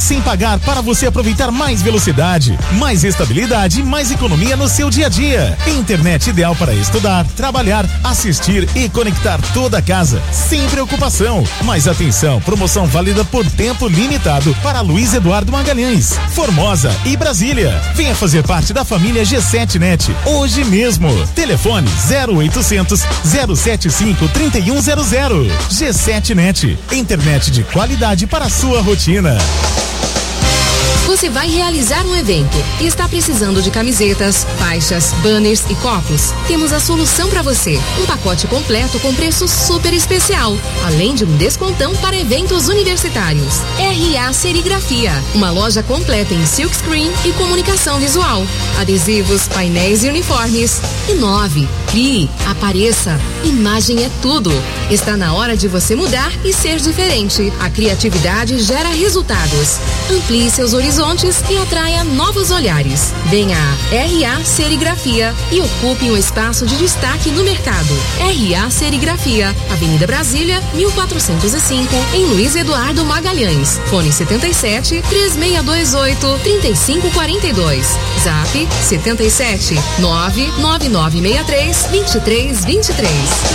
sem pagar para você aproveitar mais velocidade, mais estabilidade e mais economia no seu dia a dia. Internet ideal para estudar, trabalhar, assistir e conectar toda a casa, sem preocupação. Mas atenção, promoção válida por tempo limitado para Luiz Eduardo Magalhães, Formosa e Brasília. Venha fazer parte da família G7 Net hoje mesmo. Telefone 0800 075 3100. G7 Net, internet de qualidade para a sua rotina. Você vai realizar um evento e está precisando de camisetas, faixas, banners e copos? Temos a solução para você. Um pacote completo com preço super especial, além de um descontão para eventos universitários. RA Serigrafia, uma loja completa em silkscreen e comunicação visual, adesivos, painéis e uniformes. Inove, crie, apareça. Imagem é tudo. Está na hora de você mudar e ser diferente. A criatividade gera resultados. Amplie seus horizontes e atraia novos olhares. Venha a RA Serigrafia e ocupe um espaço de destaque no mercado. RA Serigrafia, Avenida Brasília, 1405, em Luiz Eduardo Magalhães. Fone 77 3628 3542. Zap 77 99963 2323.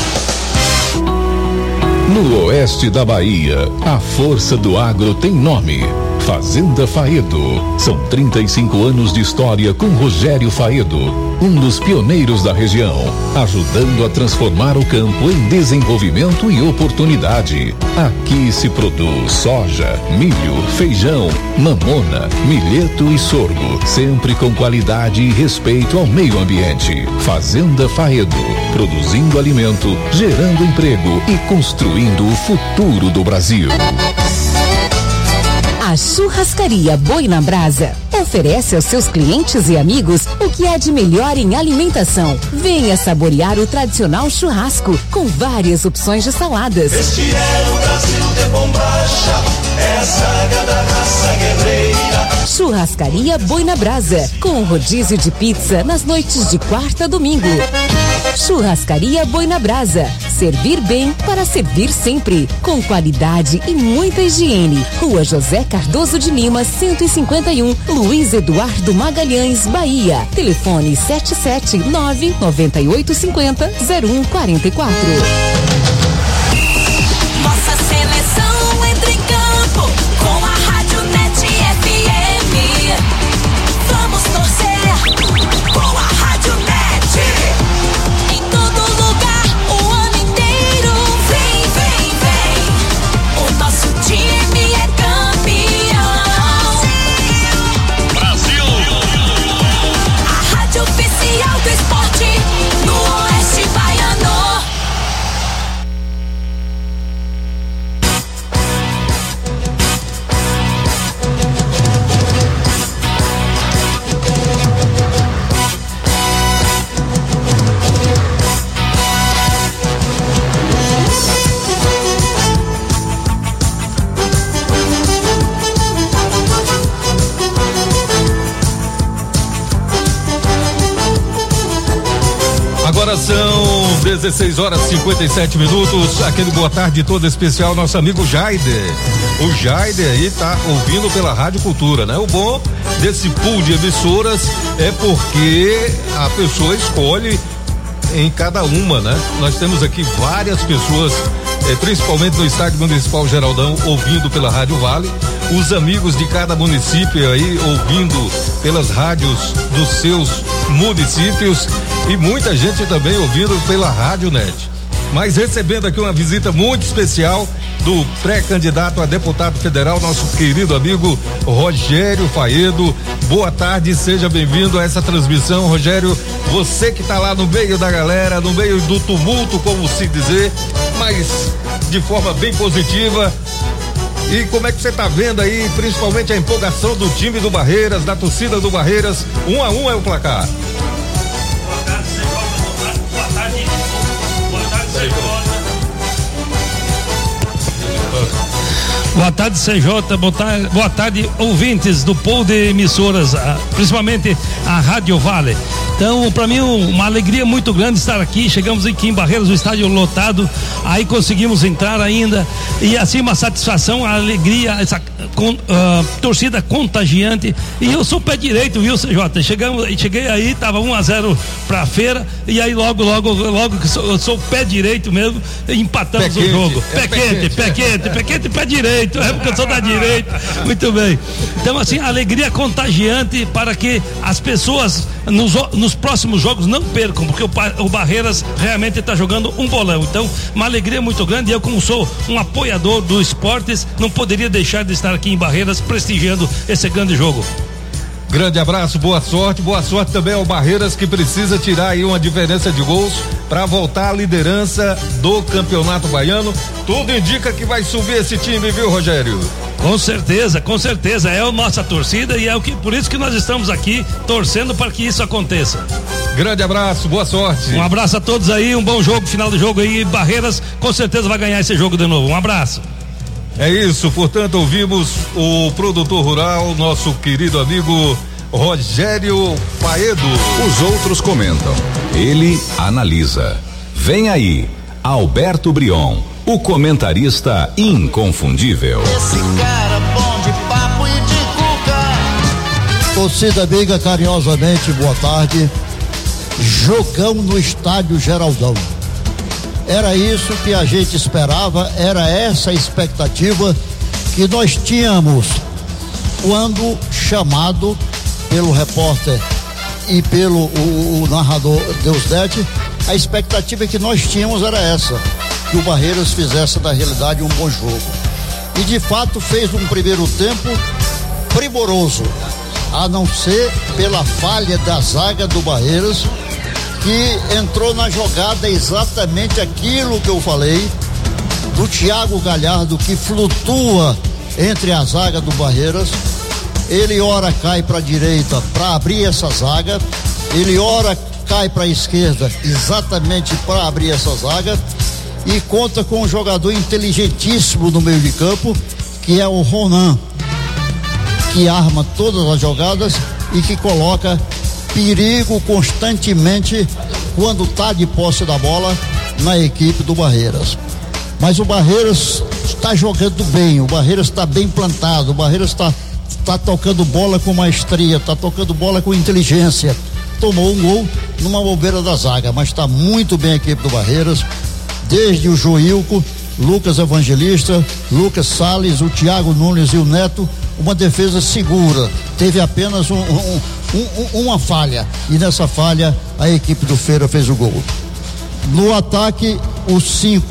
No oeste da Bahia, a força do agro tem nome: Fazenda Faedo. São 35 anos de história com Rogério Faedo, um dos pioneiros da região, ajudando a transformar o campo em desenvolvimento e oportunidade. Aqui se produz soja, milho, feijão, mamona, milheto e sorgo, sempre com qualidade e respeito ao meio ambiente. Fazenda Faedo, produzindo alimento, gerando emprego e construindo o futuro do Brasil. A Churrascaria Boi na Brasa oferece aos seus clientes e amigos o que há de melhor em alimentação. Venha saborear o tradicional churrasco com várias opções de saladas. Este é o Brasil de bombacha, é a saga da raça guerreira. Churrascaria Boi na Brasa, com rodízio de pizza nas noites de quarta a domingo. Churrascaria Boi na Brasa, servir bem para servir sempre, com qualidade e muita higiene. Rua José Cardoso de Lima, 151, Luiz Eduardo Magalhães, Bahia. Telefone 779-9850-0144. Nossa seleção entra em campo com a Rádio Net FM. Vamos torcer com a Rádio Net. Em todo lugar, o ano inteiro. Vem, vem, vem. O nosso time é campeão. Brasil! A rádio oficial do esporte no Oeste Baiano. Agora são 16 horas e 57 minutos. Aquele boa tarde todo especial, nosso amigo Jaider. O Jaider aí tá ouvindo pela Rádio Cultura, né? O bom desse pool de emissoras é porque a pessoa escolhe em cada uma, né? Nós temos aqui várias pessoas, principalmente no Estádio Municipal Geraldão, ouvindo pela Rádio Vale. Os amigos de cada município aí ouvindo pelas rádios dos seus municípios e muita gente também ouvindo pela Rádio Net. Mas recebendo aqui uma visita muito especial do pré-candidato a deputado federal, nosso querido amigo Rogério Faedo. Boa tarde, seja bem-vindo a essa transmissão, Rogério. Você que está lá no meio da galera, no meio do tumulto, como se dizer, mas de forma bem positiva. E como é que você está vendo aí, principalmente a empolgação do time do Barreiras, da torcida do Barreiras? 1-1 é o placar. Boa tarde, senhor. Boa tarde. Boa tarde, senhor. Boa tarde, CJ, boa tarde, ouvintes do pool de emissoras, principalmente a Rádio Vale. Então, para mim, uma alegria muito grande estar aqui. Chegamos aqui em Barreiras, o estádio lotado, aí conseguimos entrar ainda, e assim uma satisfação, a alegria, essa torcida contagiante. E eu sou pé direito, viu, CJ? Cheguei aí, tava 1-0 pra Feira, e aí logo que eu sou pé direito mesmo, empatamos o jogo. Pé quente, pé direito, é porque eu sou da direita. Muito bem. Então, assim, alegria contagiante para que as pessoas nos próximos jogos não percam, porque o Barreiras realmente está jogando um bolão. Então, uma alegria muito grande. Eu, como sou um apoiador do esportes, não poderia deixar de estar aqui em Barreiras prestigiando esse grande jogo. Grande abraço, boa sorte também ao Barreiras, que precisa tirar aí uma diferença de gols para voltar à liderança do Campeonato Baiano. Tudo indica que vai subir esse time, viu, Rogério? Com certeza, é a nossa torcida e por isso que nós estamos aqui torcendo para que isso aconteça. Grande abraço, boa sorte. Um abraço a todos aí, um bom jogo, final do jogo aí, Barreiras com certeza vai ganhar esse jogo de novo. Um abraço. É isso, portanto, ouvimos o produtor rural, nosso querido amigo Rogério Faedo. Os outros comentam, ele analisa. Vem aí, Alberto Brion, o comentarista inconfundível. Esse cara bom de papo e de cuca. Torcida amiga, carinhosamente, boa tarde. Jogão no estádio Geraldão. Era isso que a gente esperava, era essa a expectativa que nós tínhamos quando chamado pelo repórter e pelo o narrador Deusdete. A expectativa que nós tínhamos era essa, que o Barreiras fizesse da realidade um bom jogo. E de fato fez um primeiro tempo primoroso, a não ser pela falha da zaga do Barreiras, que entrou na jogada exatamente aquilo que eu falei, do Thiago Galhardo, que flutua entre a zaga do Barreiras. Ele ora cai para a direita para abrir essa zaga, ele ora cai para a esquerda exatamente para abrir essa zaga, e conta com um jogador inteligentíssimo no meio de campo, que é o Ronan, que arma todas as jogadas e que coloca perigo constantemente quando está de posse da bola na equipe do Barreiras. Mas o Barreiras está jogando bem, o Barreiras está bem plantado, o Barreiras está tocando bola com maestria, está tocando bola com inteligência. Tomou um gol numa bobeira da zaga, mas está muito bem a equipe do Barreiras, desde o Joilco, Lucas Evangelista, Lucas Salles, o Thiago Nunes e o Neto, uma defesa segura. Teve apenas uma falha, e nessa falha a equipe do Feira fez o gol. No ataque, o 5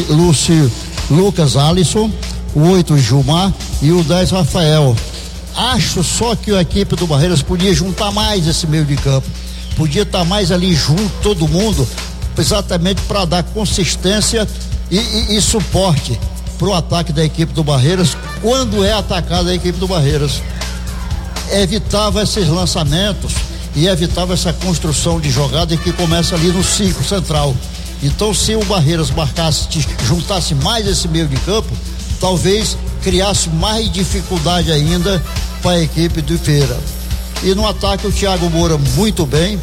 Lucas Alisson, o 8 Gilmar e o 10 Rafael. Acho só que a equipe do Barreiras podia juntar mais esse meio de campo, podia estar mais ali junto todo mundo, exatamente para dar consistência e suporte para o ataque da equipe do Barreiras quando é atacada a equipe do Barreiras. Evitava esses lançamentos e evitava essa construção de jogada que começa ali no ciclo central. Então, se o Barreiras juntasse mais esse meio de campo, talvez criasse mais dificuldade ainda para a equipe do Feira. E no ataque o Thiago Moura muito bem,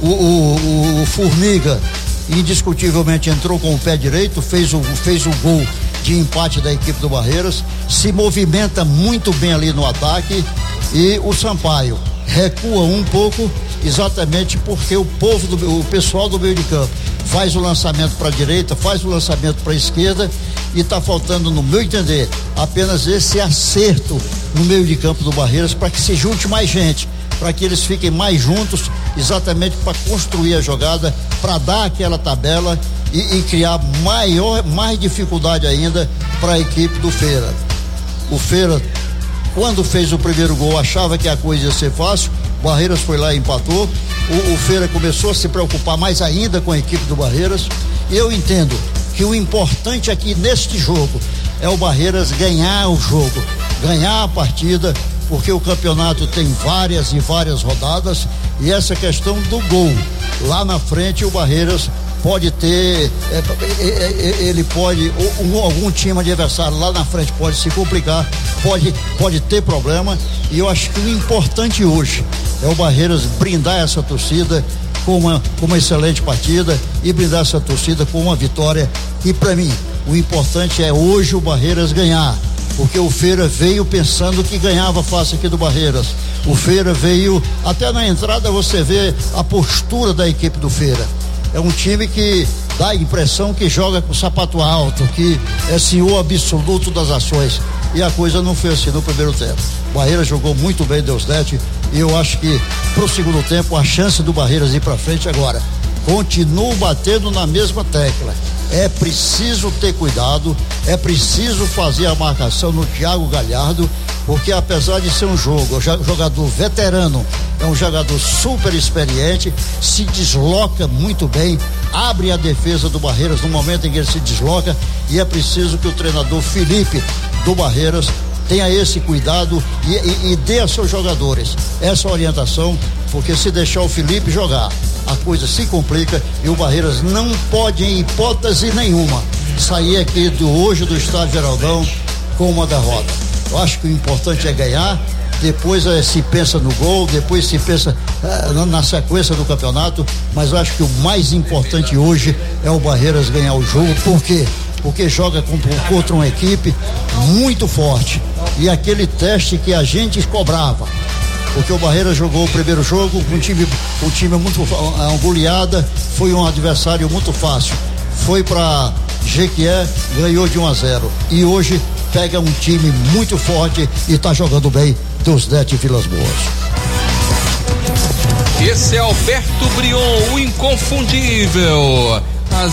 o Formiga indiscutivelmente entrou com o pé direito, fez o gol de empate da equipe do Barreiras, se movimenta muito bem ali no ataque, e o Sampaio recua um pouco, exatamente porque o pessoal do meio de campo faz o lançamento para a direita, faz o lançamento para a esquerda, e está faltando, no meu entender, apenas esse acerto no meio de campo do Barreiras para que se junte mais gente, para que eles fiquem mais juntos, exatamente para construir a jogada, para dar aquela tabela e criar mais dificuldade ainda para a equipe do Feira. O Feira, quando fez o primeiro gol, achava que a coisa ia ser fácil, o Barreiras foi lá e empatou. O Feira começou a se preocupar mais ainda com a equipe do Barreiras, e eu entendo que o importante aqui neste jogo é o Barreiras ganhar o jogo, ganhar a partida, porque o campeonato tem várias e várias rodadas, e essa questão do gol lá na frente, o Barreiras pode ter, ele pode, algum time adversário lá na frente pode se complicar, pode ter problema, e eu acho que o importante hoje é o Barreiras brindar essa torcida com uma excelente partida e brindar essa torcida com uma vitória. E para mim, o importante é hoje o Barreiras ganhar, porque o Feira veio pensando que ganhava fácil aqui do Barreiras. O Feira veio, até na entrada você vê a postura da equipe do Feira. É um time que dá a impressão que joga com o sapato alto, que é senhor absoluto das ações. E a coisa não foi assim no primeiro tempo. O Barreiras jogou muito bem, Deusdete, e eu acho que pro segundo tempo a chance do Barreiras ir pra frente agora. Continuo batendo na mesma tecla. É preciso ter cuidado, é preciso fazer a marcação no Thiago Galhardo, porque apesar de ser um jogador veterano, é um jogador super experiente, se desloca muito bem, abre a defesa do Barreiras no momento em que ele se desloca, e é preciso que o treinador Felipe do Barreiras tenha esse cuidado e dê a seus jogadores essa orientação, porque se deixar o Felipe jogar, a coisa se complica e o Barreiras não pode, em hipótese nenhuma, sair aqui hoje do Estádio Geraldão com uma derrota. Eu acho que o importante é ganhar, depois se pensa no gol, depois se pensa na sequência do campeonato, mas eu acho que o mais importante hoje é o Barreiras ganhar o jogo. Por quê? Porque joga contra uma equipe muito forte, e aquele teste que a gente cobrava, porque o Barreiras jogou o primeiro jogo com um time muito goleada, foi um adversário muito fácil, foi para Jequié, ganhou de 1-0, e hoje pega um time muito forte e tá jogando bem, Deusdete e Vilas Boas. Esse é Alberto Brion, o inconfundível. Às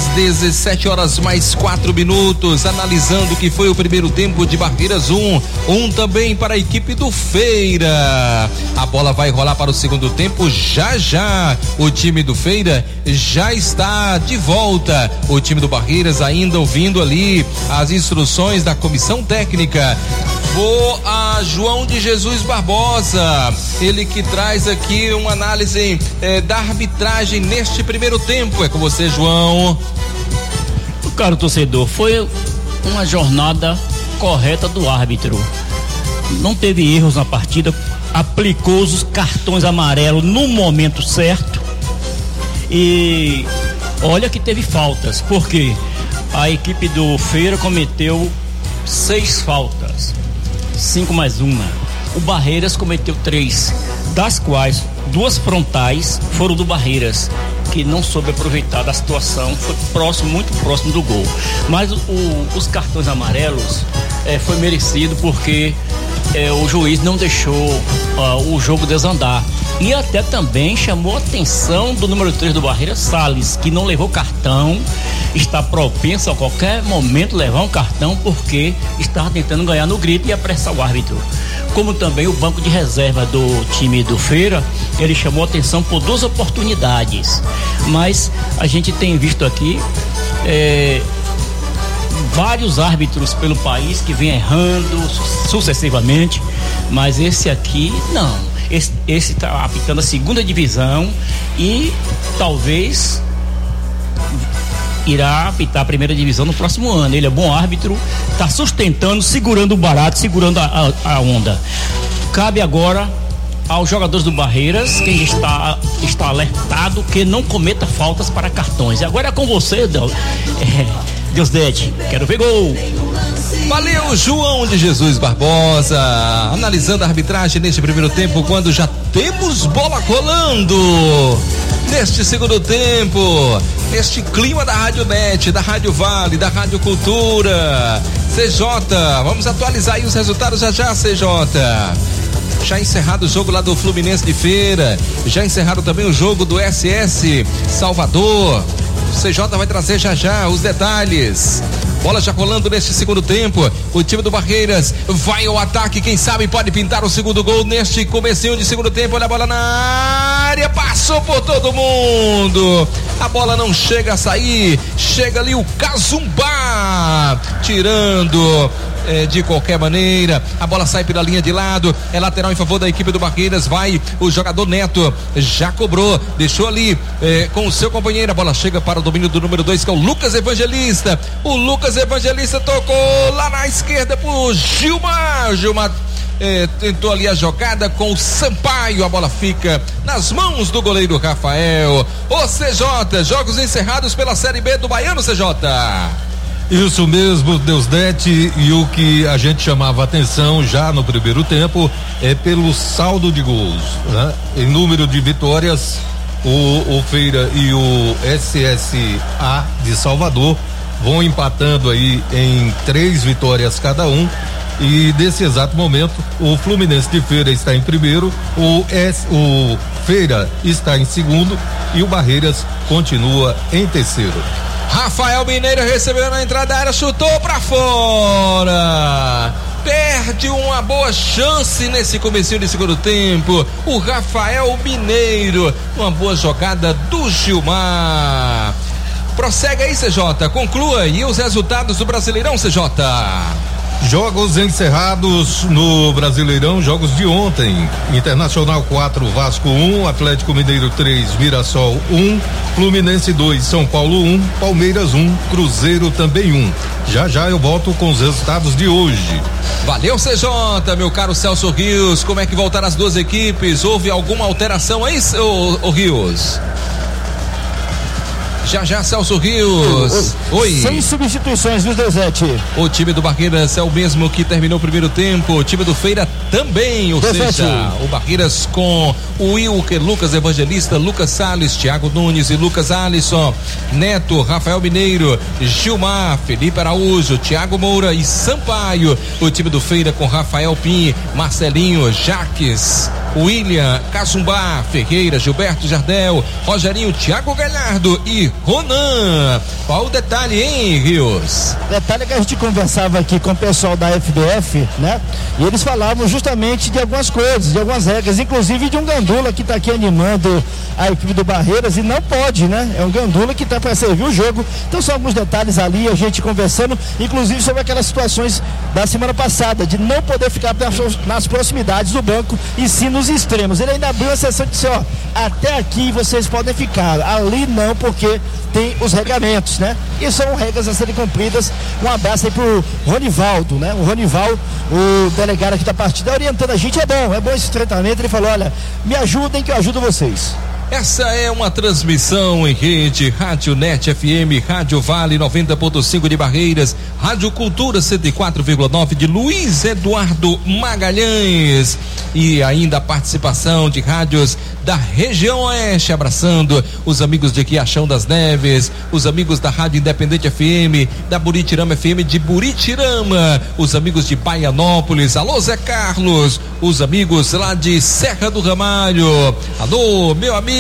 17h+4, analisando o que foi o primeiro tempo de Barreiras 1 também para a equipe do Feira. A bola vai rolar para o segundo tempo já. O time do Feira já está de volta. O time do Barreiras ainda ouvindo ali as instruções da comissão técnica. Vou a João de Jesus Barbosa, ele que traz aqui uma análise da arbitragem neste primeiro tempo. É com você, João. Caro torcedor, foi uma jornada correta do árbitro. Não teve erros na partida, aplicou os cartões amarelos no momento certo. E olha que teve faltas, porque a equipe do Feira cometeu 6 faltas. 5 mais 1. O Barreiras cometeu 3, das quais 2 frontais foram do Barreiras, que não soube aproveitar da situação, foi muito próximo do gol. Mas os cartões amarelos foi merecido, porque o juiz não deixou o jogo desandar. E até também chamou a atenção do número 3 do Barreiras, Salles, que não levou cartão, está propenso a qualquer momento levar um cartão, porque estava tentando ganhar no grito e apressar o árbitro. Como também o banco de reserva do time do Feira, ele chamou a atenção por 2 oportunidades. Mas a gente tem visto aqui vários árbitros pelo país que vêm errando sucessivamente, mas esse aqui não. Esse está apitando a 2ª divisão e talvez irá apitar a 1ª divisão no próximo ano. Ele é bom árbitro, está sustentando, segurando o barato, segurando a onda. Cabe agora aos jogadores do Barreiras, quem está alertado que não cometa faltas para cartões. E agora é com você, Deusdete, quero ver gol. Valeu, João de Jesus Barbosa, analisando a arbitragem neste primeiro tempo, quando já temos bola rolando neste segundo tempo, neste clima da Rádio Net, da Rádio Vale, da Rádio Cultura. CJ, vamos atualizar aí os resultados já, CJ. Já encerrado o jogo lá do Fluminense de Feira, já encerrado também o jogo do SS Salvador. O CJ vai trazer já os detalhes. Bola já rolando neste segundo tempo. O time do Barreiras vai ao ataque. Quem sabe pode pintar o segundo gol neste comecinho de segundo tempo. Olha a bola na área. Passou por todo mundo. A bola não chega a sair. Chega ali o Cazumbá, tirando de qualquer maneira. A bola sai pela linha de lado, é lateral em favor da equipe do Barreiras. Vai o jogador Neto, já cobrou, deixou ali com o seu companheiro. A bola chega para o domínio do número 2, que é o Lucas Evangelista. O Lucas Evangelista tocou lá na esquerda pro Gilmar. Gilmar tentou ali a jogada com o Sampaio, a bola fica nas mãos do goleiro Rafael. O CJ, jogos encerrados pela Série B do Baiano, CJ. Isso mesmo, Deusdete, e o que a gente chamava atenção já no primeiro tempo é pelo saldo de gols, né? Em número de vitórias, o Feira e o SSA de Salvador vão empatando aí em 3 vitórias cada um. E nesse exato momento o Fluminense de Feira está em primeiro, o Feira está em segundo e o Barreiras continua em terceiro. Rafael Mineiro recebeu na entrada da área, chutou pra fora. Perde uma boa chance nesse comecinho de segundo tempo. O Rafael Mineiro, uma boa jogada do Gilmar. Prossegue aí, CJ, conclua aí os resultados do Brasileirão, CJ. Jogos encerrados no Brasileirão, jogos de ontem. Internacional 4, Vasco 1, Atlético Mineiro 3, Mirassol 1, Fluminense 2, São Paulo 1, Palmeiras 1, Cruzeiro também 1. Já eu volto com os resultados de hoje. Valeu, CJ, meu caro Celso Rios. Como é que voltaram as duas equipes? Houve alguma alteração aí, ô Rios? Já, Celso Rios. Oi. Sem substituições, viu, Deusete? O time do Barreiras é o mesmo que terminou o primeiro tempo. O time do Feira também, ou seja, o Barreiras com o Wilker, Lucas Evangelista, Lucas Salles, Thiago Nunes e Lucas Alisson, Neto, Rafael Mineiro, Gilmar, Felipe Araújo, Thiago Moura e Sampaio. O time do Feira com Rafael Pim, Marcelinho, Jaques, William, Cazumbá, Ferreira, Gilberto Jardel, Rogerinho, Thiago Galhardo e Ronan. Qual o detalhe, hein, Rios? Detalhe que a gente conversava aqui com o pessoal da FBF, né? E eles falavam justamente de algumas coisas, de algumas regras, inclusive de um gandula que tá aqui animando a equipe do Barreiras e não pode, né? É um gandula que tá para servir o jogo. Então são alguns detalhes ali, a gente conversando, inclusive sobre aquelas situações da semana passada, de não poder ficar nas proximidades do banco e sim nos extremos. Ele ainda abriu a sessão e disse, ó, até aqui vocês podem ficar, ali não, porque tem os regamentos, né? E são regras a serem cumpridas. Um abraço aí pro Ronivaldo, né? O Ronivaldo, o delegado aqui da partida, orientando a gente. É bom esse tratamento. Ele falou, olha, me ajudem que eu ajudo vocês. Essa é uma transmissão em rede, Rádio Net FM, Rádio Vale 90.5 de Barreiras, Rádio Cultura 104,9 de Luiz Eduardo Magalhães e ainda a participação de rádios da região oeste, abraçando os amigos de Quiachão das Neves, os amigos da Rádio Independente FM, da Buritirama FM de Buritirama, os amigos de Baianópolis, alô Zé Carlos, os amigos lá de Serra do Ramalho, alô meu amigo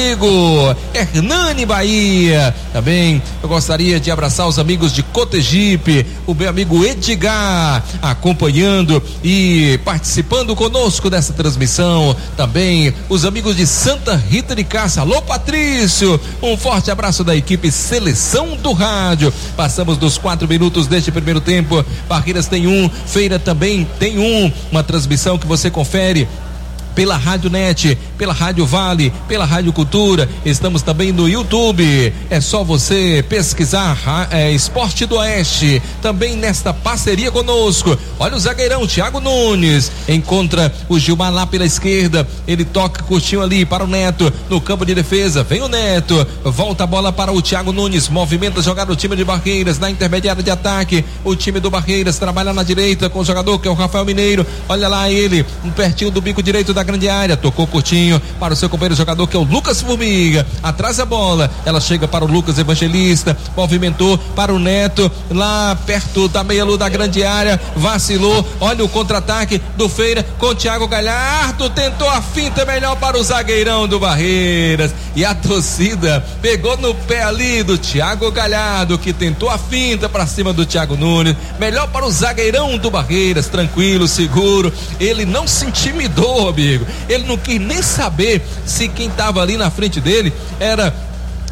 Hernani Bahia. Também eu gostaria de abraçar os amigos de Cotegipe, o meu amigo Edgar, acompanhando e participando conosco dessa transmissão. Também os amigos de Santa Rita de Cássia. Alô Patrício, um forte abraço da equipe Seleção do Rádio. Passamos dos 4 minutos deste primeiro tempo. Barreiras tem 1, Feira também tem 1. Uma transmissão que você confere pela Rádio Net, pela Rádio Vale, pela Rádio Cultura. Estamos também no YouTube. É só você pesquisar Esporte do Oeste. Também nesta parceria conosco. Olha o zagueirão Thiago Nunes. Encontra o Gilmar lá pela esquerda. Ele toca curtinho ali para o Neto. No campo de defesa. Vem o Neto. Volta a bola para o Thiago Nunes. Movimenta jogar o time de Barreiras na intermediária de ataque. O time do Barreiras trabalha na direita com o jogador que é o Rafael Mineiro. Olha lá ele, pertinho do bico direito da grande área, tocou curtinho para o seu companheiro jogador que é o Lucas Formiga, atrás a bola, ela chega para o Lucas Evangelista, movimentou para o Neto, lá perto da meia-lua da grande área, vacilou, olha o contra-ataque do Feira com o Thiago Galhardo, tentou a finta melhor para o zagueirão do Barreiras, e a torcida pegou no pé ali do Thiago Galhardo, que tentou a finta para cima do Thiago Nunes, melhor para o zagueirão do Barreiras, tranquilo, seguro, ele não se intimidou, amigo. Ele não quis nem saber se quem estava ali na frente dele era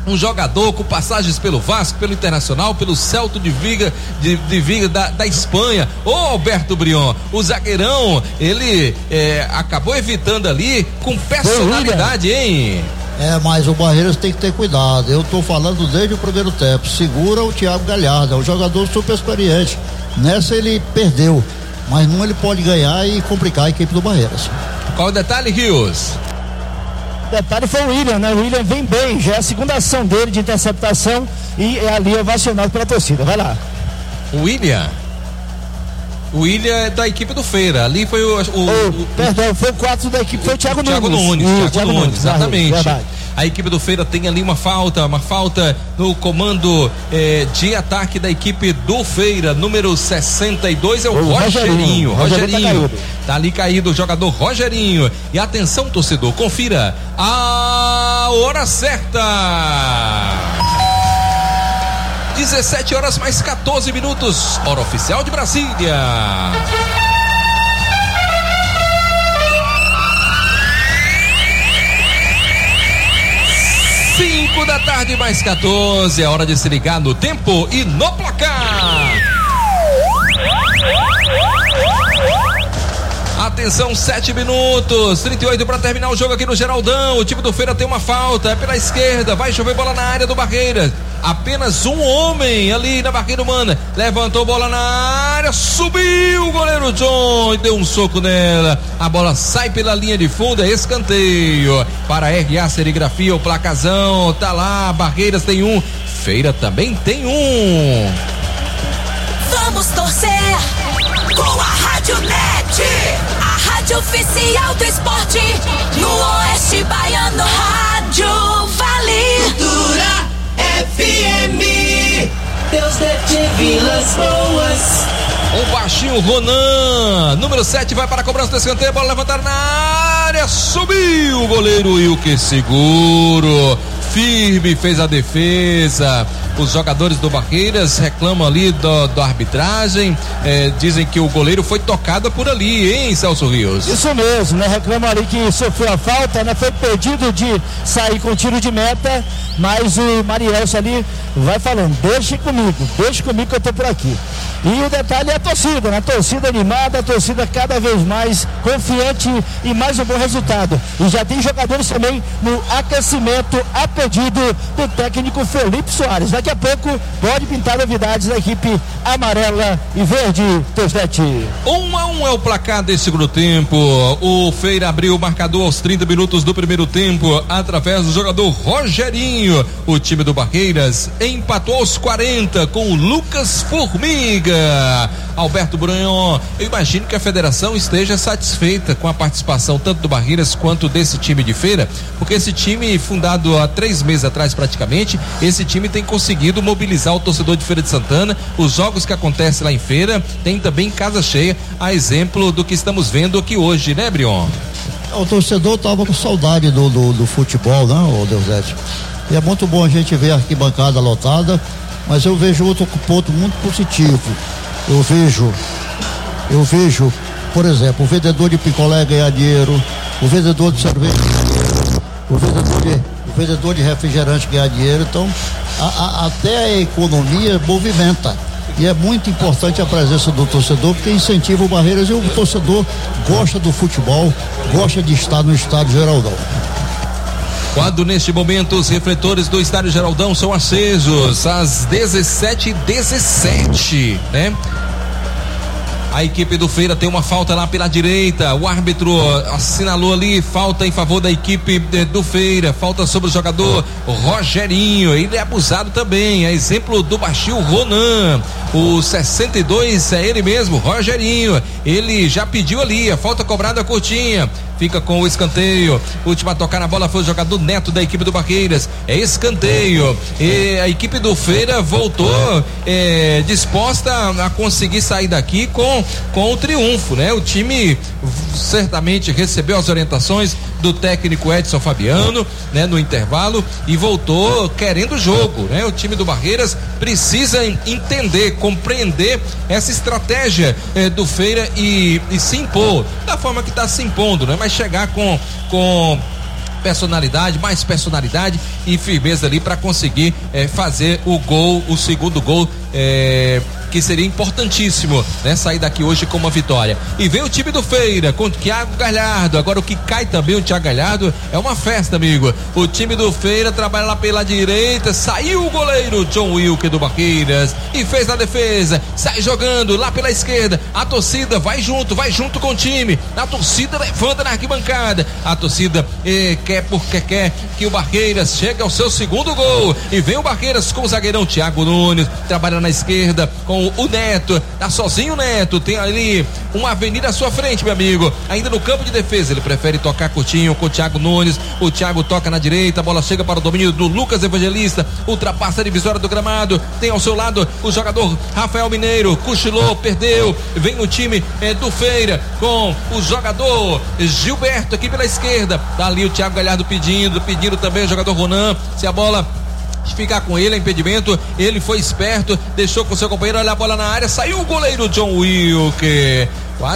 um jogador com passagens pelo Vasco, pelo Internacional, pelo Celta de Vigo da Espanha, ô Alberto Brion, o zagueirão, ele acabou evitando ali com personalidade, hein? Mas o Barreiras tem que ter cuidado. Eu tô falando desde o primeiro tempo. Segura o Thiago Galhardo, é um jogador super experiente. Nessa ele perdeu, mas não ele pode ganhar e complicar a equipe do Barreiras. Qual o detalhe, Rios? O detalhe foi o William, né? O William vem bem, já é a segunda ação dele de interceptação e é ali ovacionado pela torcida. Vai lá. O William é da equipe do Feira. Ali foi perdão, foi o 4 da equipe, foi o Thiago Nunes. Thiago Nunes, exatamente. Verdade. A equipe do Feira tem ali uma falta no comando de ataque da equipe do Feira, número 62 é o Rogerinho. Tá ali caído o jogador Rogerinho. E atenção, torcedor, confira a hora certa. 17h mais 14, hora oficial de Brasília. 5h mais 14, é hora de se ligar no tempo e no placar. Atenção, 7 minutos, 38 para terminar o jogo aqui no Geraldão. O time do Feira tem uma falta, é pela esquerda, vai chover bola na área do Barreiras. Apenas um homem ali na barreira humana, levantou bola na área, subiu o goleiro John e deu um soco nela. A bola sai pela linha de fundo, é escanteio para RA Serigrafia, o placazão tá lá. Barreiras tem um, Feira também tem um. Vamos torcer com a Rádio Net, a rádio oficial do esporte no Oeste Baiano. Rádio Vale Cultura FM, Deus de Vilas Boas. O baixinho Ronan, número 7, vai para a cobrança do escanteio, bola levantada na área, subiu o goleiro Wilker seguro, firme, fez a defesa. Os jogadores do Barreiras reclamam ali da arbitragem, dizem que o goleiro foi tocado por ali, hein, Celso Rios? Isso mesmo, né? Reclamam ali que sofreu a falta, né? Foi pedido de sair com tiro de meta, mas o Marielso ali vai falando, deixe comigo que eu tô por aqui. E o detalhe é a torcida, né? A torcida animada, a torcida cada vez mais confiante e mais um bom resultado. E já tem jogadores também no aquecimento a pedido do técnico Felipe Soares. Daqui a pouco pode pintar novidades da equipe amarela e verde, Teusdete. 1-1 é o placar desse segundo tempo. O Feira abriu o marcador aos 30 minutos do primeiro tempo através do jogador Rogerinho. O time do Barreiras empatou aos 40 com o Lucas Formiga. Alberto Branhon, eu imagino que a federação esteja satisfeita com a participação tanto do Barreiras quanto desse time de Feira, porque esse time, fundado há 3 meses atrás praticamente, esse time tem conseguido mobilizar o torcedor de Feira de Santana. Os jogos que acontecem lá em Feira tem também casa cheia, a exemplo do que estamos vendo aqui hoje, né, Brion? O torcedor tava com saudade do futebol, né, ô Deusete? E é muito bom a gente ver a arquibancada lotada, mas eu vejo outro ponto muito positivo. Eu vejo, por exemplo, o vendedor de picolé ganhar dinheiro, o vendedor de cerveja ganhar dinheiro, o vendedor de refrigerante ganhar dinheiro. Então, até a economia movimenta. E é muito importante a presença do torcedor, porque incentiva o Barreiras, e o torcedor gosta do futebol, gosta de estar no estádio Geraldão. Quando neste momento os refletores do estádio Geraldão são acesos às 17h17, né? A equipe do Feira tem uma falta lá pela direita. O árbitro assinalou ali falta em favor da equipe do Feira. Falta sobre o jogador Rogerinho. Ele é abusado também. É exemplo do baixinho Ronan. O 62 é ele mesmo, Rogerinho. Ele já pediu ali a falta cobrada curtinha. Fica com o escanteio. Última a tocar na bola foi o jogador Neto da equipe do Barreiras. É escanteio. E a equipe do Feira voltou disposta a conseguir sair daqui com o triunfo, né? O time certamente recebeu as orientações do técnico Edson Fabiano, né? No intervalo, e voltou querendo o jogo, né? O time do Barreiras precisa entender, compreender essa estratégia do Feira e se impor da forma que está se impondo, né? Mas chegar com personalidade, mais personalidade e firmeza ali para conseguir fazer o gol, o segundo gol, que seria importantíssimo, né? Sair daqui hoje com uma vitória. E vem o time do Feira com o Thiago Galhardo. Agora o que cai também, o Thiago Galhardo, é uma festa, amigo. O time do Feira trabalha lá pela direita, saiu o goleiro John Wilker do Barreiras e fez a defesa, sai jogando lá pela esquerda. A torcida vai junto com o time. A torcida levanta na arquibancada. A torcida quer que o Barreiras chegue ao seu segundo gol. E vem o Barreiras com o zagueirão Thiago Nunes, trabalha na esquerda com o Neto, tá sozinho o Neto, tem ali uma avenida à sua frente, meu amigo, ainda no campo de defesa, ele prefere tocar curtinho com o Thiago Nunes, o Thiago toca na direita, a bola chega para o domínio do Lucas Evangelista, ultrapassa a divisória do gramado, tem ao seu lado o jogador Rafael Mineiro, cochilou, perdeu, vem o time do Feira com o jogador Gilberto aqui pela esquerda, tá ali o Thiago Galhardo pedindo também o jogador Ronan, se a bola ficar com ele, é impedimento, ele foi esperto, deixou com seu companheiro, olha a bola na área, saiu o goleiro John Wilker,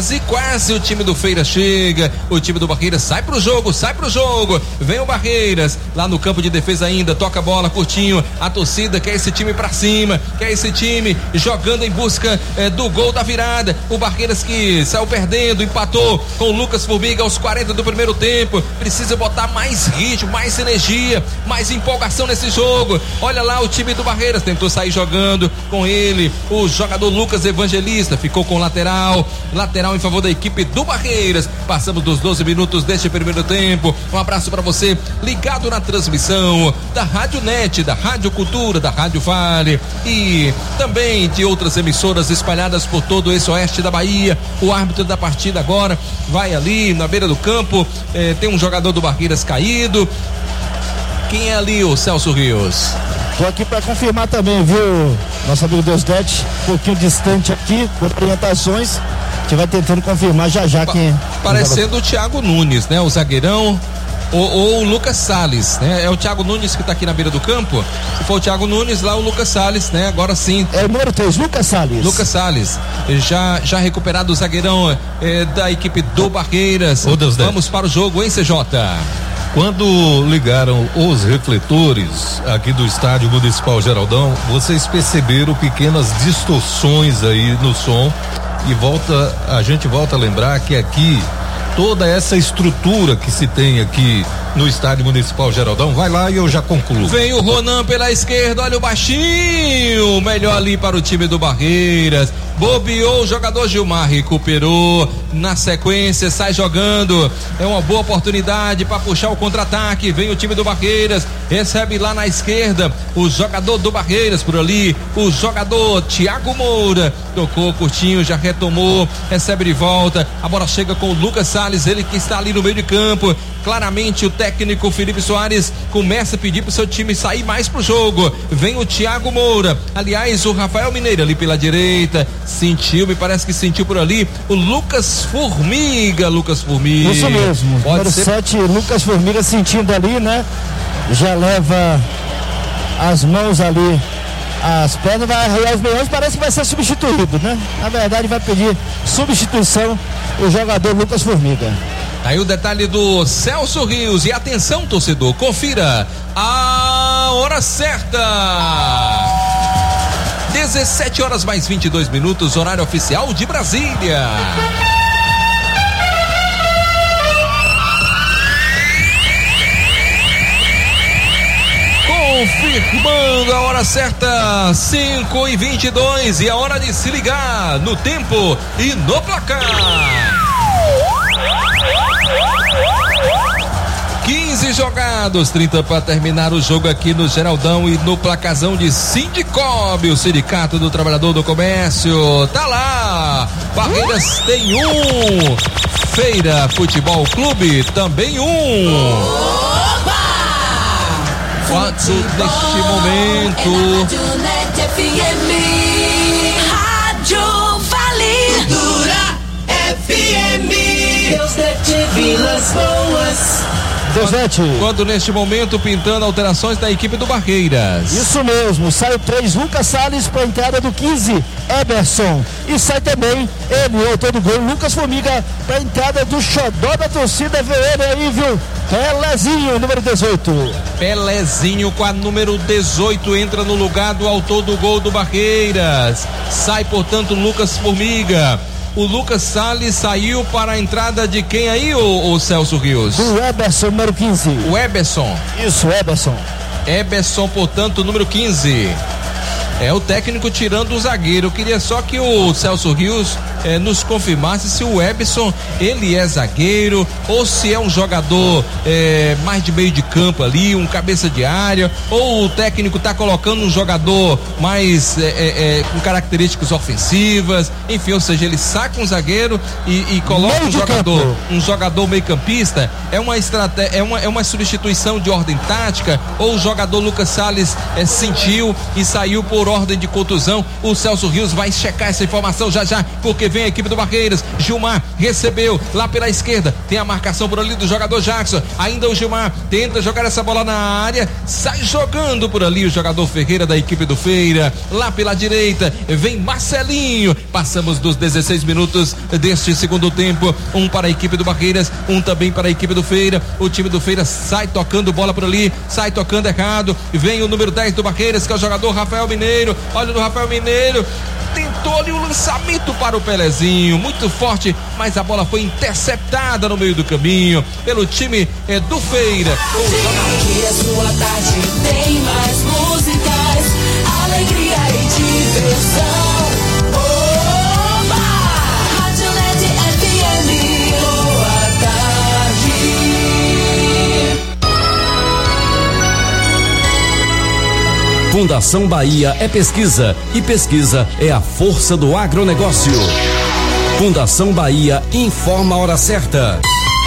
quase o time do Feira chega, o time do Barreiras sai pro jogo, vem o Barreiras, lá no campo de defesa ainda, toca a bola, curtinho, a torcida quer esse time pra cima, quer esse time jogando em busca do gol da virada, o Barreiras que saiu perdendo, empatou com o Lucas Formiga aos 40 do primeiro tempo, precisa botar mais ritmo, mais energia, mais empolgação nesse jogo, olha lá o time do Barreiras, tentou sair jogando com ele, o jogador Lucas Evangelista, ficou com lateral em favor da equipe do Barreiras. Passamos dos 12 minutos deste primeiro tempo. Um abraço para você ligado na transmissão da Rádio Net, da Rádio Cultura, da Rádio Vale e também de outras emissoras espalhadas por todo esse oeste da Bahia. O árbitro da partida agora vai ali na beira do campo, tem um jogador do Barreiras caído. Quem é ali, o Celso Rios? Tô aqui para confirmar também, viu, nosso amigo Deusdete, um pouquinho distante aqui, com orientações. A gente vai tentando confirmar já quem. Parecendo o Thiago Nunes, né? O zagueirão. Ou o Lucas Salles, né? É o Thiago Nunes que tá aqui na beira do campo. Se for o Thiago Nunes, lá o Lucas Salles, né? Agora sim. É o número 3, Lucas Salles. Lucas Salles. Já recuperado o zagueirão da equipe do Barreiras. Vamos para o jogo, hein, CJ? Quando ligaram os refletores aqui do Estádio Municipal Geraldão, vocês perceberam pequenas distorções aí no som e a gente volta a lembrar que aqui toda essa estrutura que se tem aqui no Estádio Municipal Geraldão, vai lá e eu já concluo. Vem o Ronan pela esquerda, olha o baixinho, melhor ali para o time do Barreiras, bobeou o jogador Gilmar, recuperou, na sequência sai jogando, é uma boa oportunidade para puxar o contra-ataque, vem o time do Barreiras, recebe lá na esquerda o jogador do Barreiras por ali, o jogador Thiago Moura, tocou curtinho, já retomou, recebe de volta, a bola chega com o Lucas Salles, ele que está ali no meio de campo, claramente o técnico Felipe Soares começa a pedir pro seu time sair mais pro jogo, vem o Thiago Moura, aliás o Rafael Mineiro ali pela direita, me parece que sentiu por ali o Lucas Formiga. Isso mesmo, número 7, Lucas Formiga sentindo ali, né? Já leva as mãos ali, as pernas, vai arrear os meiões, parece que vai ser substituído, né? Na verdade vai pedir substituição o jogador Lucas Formiga. Aí o detalhe do Celso Rios e atenção torcedor, confira a hora certa. 17 horas mais 22 minutos, horário oficial de Brasília. Confirmando a hora certa, 5h22 e a hora de se ligar no tempo e no placar. 15 jogados, 30 para terminar o jogo aqui no Geraldão e no placazão de Sindicob, o Sindicato do Trabalhador do Comércio. Tá lá, Barreiras tem um, Feira Futebol Clube também um. Opa! Quanto neste momento. Rádio Vale. Cultura FM. Deusdete Vilas Boas. Quando neste momento pintando alterações da equipe do Barreiras. Isso mesmo, sai o 3, Lucas Salles para a entrada do 15, Eberson. E sai também ele, o autor do gol, Lucas Formiga, para a entrada do xodó da torcida. Vê ele aí, viu? Pelezinho, número 18. Pelezinho com a número 18 entra no lugar do autor do gol do Barreiras. Sai, portanto, Lucas Formiga. O Lucas Salles saiu para a entrada de quem aí, o Celso Rios? O Eberson, número 15. O Eberson. Isso, Eberson. Eberson, portanto, número 15. É o técnico tirando o zagueiro. Eu queria só que o Celso Rios nos confirmasse se o Eberson ele é zagueiro ou se é um jogador mais de meio de campo ali, um cabeça de área, ou o técnico está colocando um jogador mais com características ofensivas, enfim, ou seja, ele saca um zagueiro e coloca um jogador meio campista. É uma estratégia, é uma substituição de ordem tática, ou o jogador Lucas Salles sentiu e saiu por ordem de contusão. O Celso Rios vai checar essa informação já, porque vem a equipe do Barreiras. Gilmar recebeu lá pela esquerda, tem a marcação por ali do jogador Jackson, ainda o Gilmar tenta jogar essa bola na área, sai jogando por ali o jogador Ferreira da equipe do Feira. Lá pela direita vem Marcelinho. Passamos dos 16 minutos deste segundo tempo, um para a equipe do Barreiras, um também para a equipe do Feira. O time do Feira sai tocando bola por ali, sai tocando errado, vem o número 10 do Barreiras, que é o jogador Rafael Mineiro. Olha do Rafael Mineiro, tentou ali o lançamento para o Pelezinho, muito forte, mas a bola foi interceptada no meio do caminho pelo time do Feira. Aqui a sua tarde tem mais músicas, alegria e diversão. Oba! Rádio LED FM, boa tarde. Fundação Bahia é pesquisa, e pesquisa é a força do agronegócio. Fundação Bahia informa a hora certa.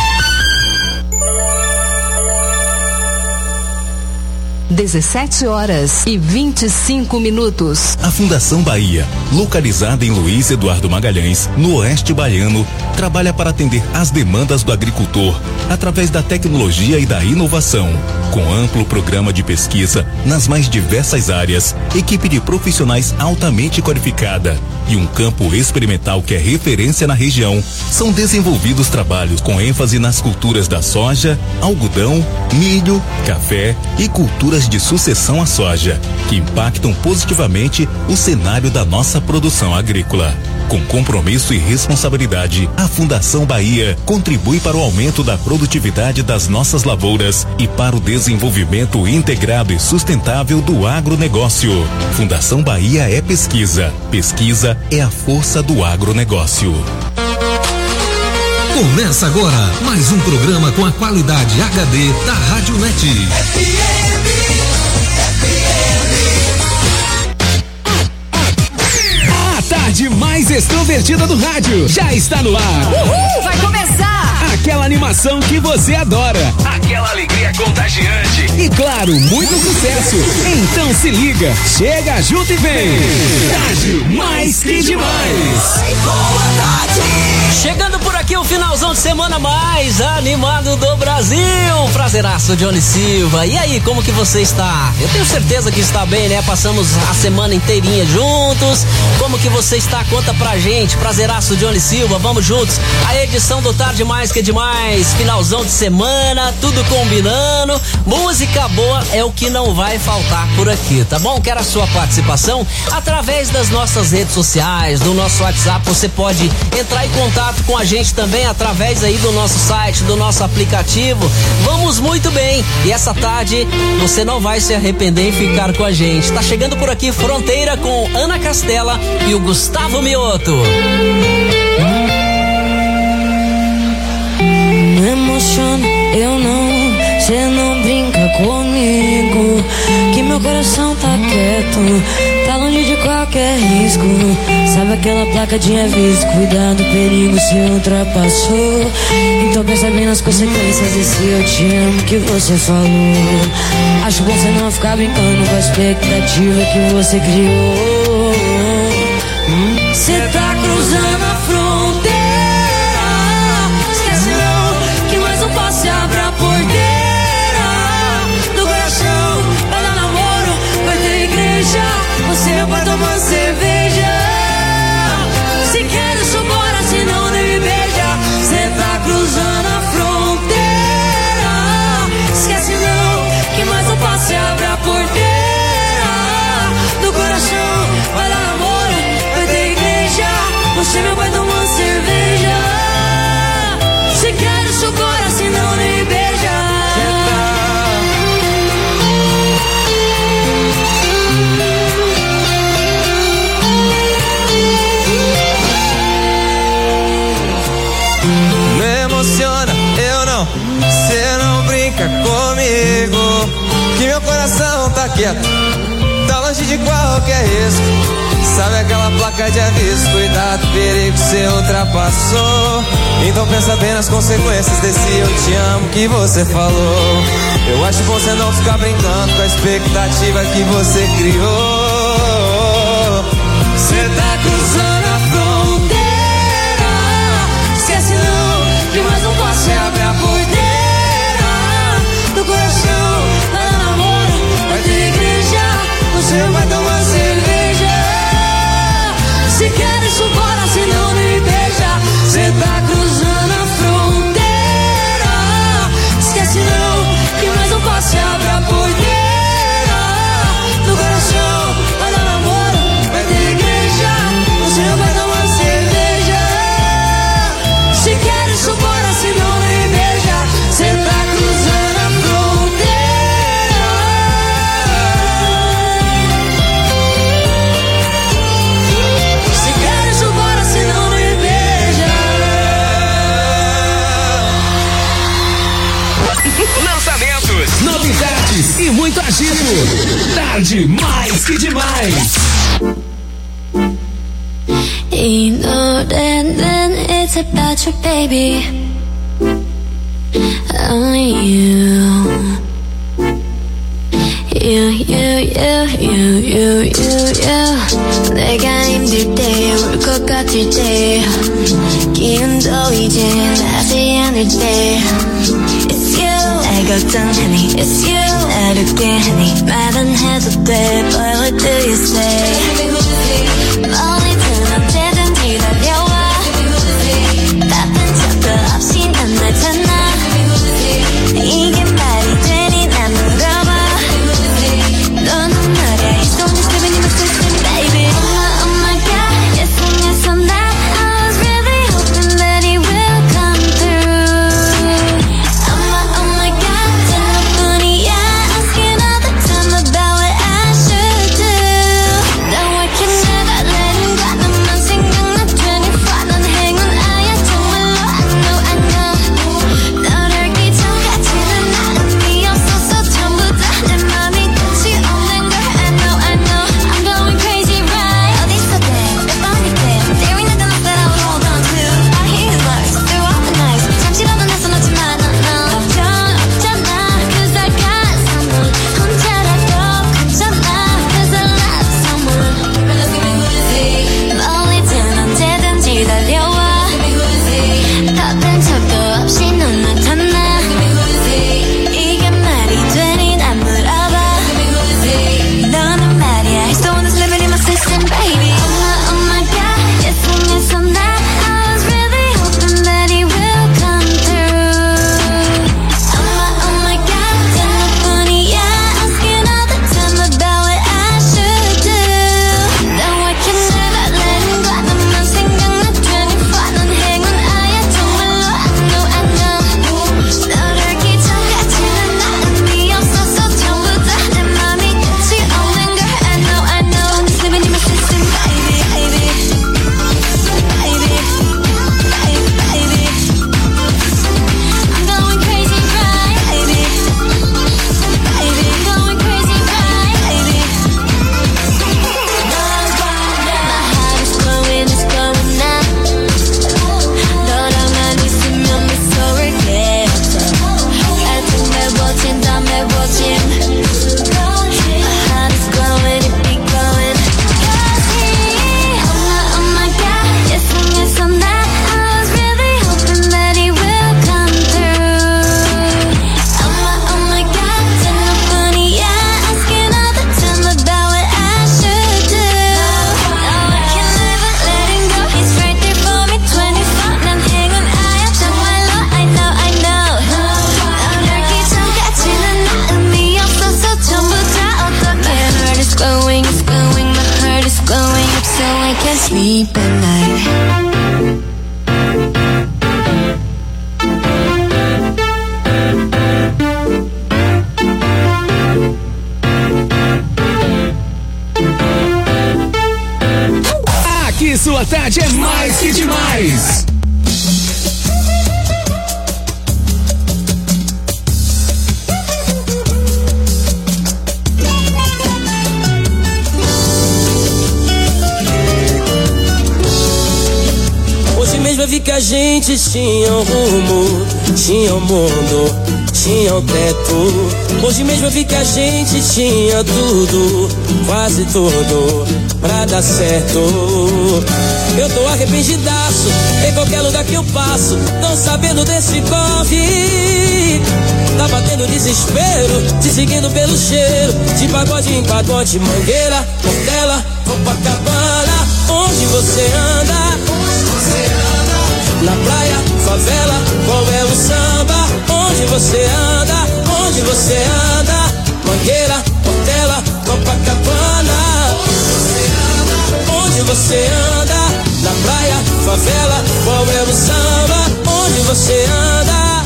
17h25. A Fundação Bahia, localizada em Luiz Eduardo Magalhães, no Oeste Baiano, trabalha para atender às demandas do agricultor através da tecnologia e da inovação. Com amplo programa de pesquisa nas mais diversas áreas, equipe de profissionais altamente qualificada e um campo experimental que é referência na região, são desenvolvidos trabalhos com ênfase nas culturas da soja, algodão, milho, café e culturas de sucessão à soja, que impactam positivamente o cenário da nossa produção agrícola. Com compromisso e responsabilidade, a Fundação Bahia contribui para o aumento da produtividade das nossas lavouras e para o desenvolvimento integrado e sustentável do agronegócio. Fundação Bahia é pesquisa. Pesquisa é a força do agronegócio. Começa agora mais um programa com a qualidade HD da Rádio Net. A tarde mais extrovertida do rádio já está no ar. Uhul, vai começar! Aquela animação que você adora. Aquela alegria contagiante. E claro, muito sucesso. Então se liga, chega junto e vem. Tarde mais que demais. Boa tarde. Chegando por aqui o finalzão de semana mais animado do Brasil. Prazeraço, Johnny Silva. E aí, como que você está? Eu tenho certeza que está bem, né? Passamos a semana inteirinha juntos. Como que você está? Conta pra gente. Prazeraço, Johnny Silva. Vamos juntos. A edição do Tarde Mais Que Demais. Finalzão de semana, tudo combinando. Música boa é o que não vai faltar por aqui, tá bom? Quero a sua participação através das nossas redes sociais, do nosso WhatsApp. Você pode entrar em contato com a gente também através aí do nosso site, do nosso aplicativo. Vamos muito bem. E essa tarde você não vai se arrepender em ficar com a gente. Tá chegando por aqui Fronteira com Ana Castela e o Gustavo Mioto. Não emociona, eu não, cê não brinca comigo, que meu coração tá quieto, tá longe de qualquer risco. Sabe aquela placa de aviso, cuidado, perigo se ultrapassou. Então pensa bem nas consequências desse eu te amo que você falou. Acho bom você não ficar brincando com a expectativa que você criou. Cê tá cruzando a fronteira, esquece não, que mais um passo abre a porteira do coração. Vai dar namoro, vai ter igreja, você vai tomar cerveja. Se quer eu sou bora, se não nem me beija. Cê tá cruzando a fronteira, Você não brinca comigo, que meu coração tá quieto, tá longe de qualquer risco. Sabe aquela placa de aviso, cuidado, perigo, você ultrapassou. Então pensa bem nas consequências desse eu te amo que você falou. Eu acho bom você não ficar brincando com a expectativa que você criou. Você tá cruzando a fronteira, esquece não, que mais não posso é abrir a porteira do coração. Vai dar namoro, vai ter igreja, você vai tomar cerveja. Se quer isso bora, se não me beija. Cê tá cruzando a fronteira, esquece não, que mais não posso abre a porteira do coração. Vai dar namoro, vai ter igreja, você vai tomar cerveja. Se quer isso bora, se não me beija. Cê tá cruzando a fronteira. Se quer isso bora, se não me beija. Lançamentos, novidades e muito agito. Tarde mais que demais. You know that it's about you, baby. Oh, you. 내가 힘들 때, 울 것 같을 때, 기운도 이제 나지 않을 때. It's you, 날 걱정하니. It's you, 날 웃게 하니. 말은 해도 돼, but what do you say? 멀리든 언제든지 달려와. 바쁜 척도 없이 난 날 찾나. 이게 말이 되니 난 물어봐. 너는 말야, it's don't just living in my system, baby. Oh my god, yes and yes on that. I was really hoping that it will come through. Oh my god, telephone-이야, asking all the time about what I should do. Now I can never let him go. 너만 생각나 24. 난 행운아야 정말로. I know. 너를 귀찮게지는 나름이 없어서 전부 다 내 맘이 끝이 없는 걸. I know. I'm going crazy, right? 어디서 돼? 몇 번이든 Daring the things that I would hold on to. I hear his words throughout the night. 잠시라도 내서 놓지마, no. 걱정 없잖아, 'cause I got someone. 혼자라도 괜찮아, 'cause I love someone. 멀리든 언제든지 달려와. 바쁜 척도 없이 넌 나타나. 이게 말이 되니 난 물어봐. 너는 말이야, it's the one that's living in my system, baby. Oh my god, yes and yes on that. I was really hoping that it will come through. Oh my god, telephone-이야, asking all the time about what I should do. Now I can never let him go. 너만 생각나 24. 난 행운아야 정말로. I know. 너를 귀찮게지는 나름이 없어서 전부 다 내 맘이 끝이 없는 걸. I know. I'm just living in my system, baby. I'm going crazy, right, baby? Going crazy, right, baby? My heart is going now. 너랑만 있으면 미소를 깨웠어. 같은 매워진 다 매워짐. My heart is going, it be going crazy. Oh my god, yes and yes on that. I was really hoping that it will come through. Oh my god, telephone-이야, asking all the time about what I should do. Now I can never let him go. He's right there for me 24. 난 행운아야 정말로. I know. 너를 귀찮게지는 나름이 없어서 전부 다 어떡해. My heart is going, my heart is going up so I can't sleep at night. Aqui sua tarde é mais que demais. que a gente tinha um rumo, tinha um mundo, tinha um teto. Hoje mesmo eu vi que a gente tinha tudo, quase tudo, pra dar certo. Eu tô arrependidaço, em qualquer lugar que eu passo, não sabendo desse corre. Tá batendo desespero, te seguindo pelo cheiro, de pagode em pagode, Mangueira, Portela, Copacabana. Onde você anda? Na praia, favela, qual é o samba? Onde você anda? Onde você anda? Mangueira, Portela, Copacabana. Onde você anda? Na praia, favela, qual é o samba? Onde você anda?